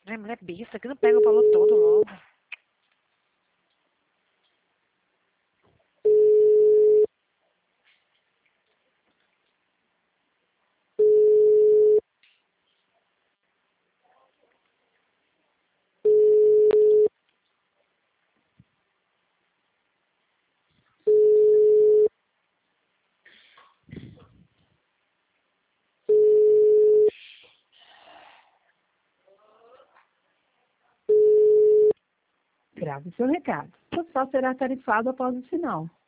Ai, mulher besta, que não pega o valor todo logo. Grave seu recado. O total será tarifado após o sinal.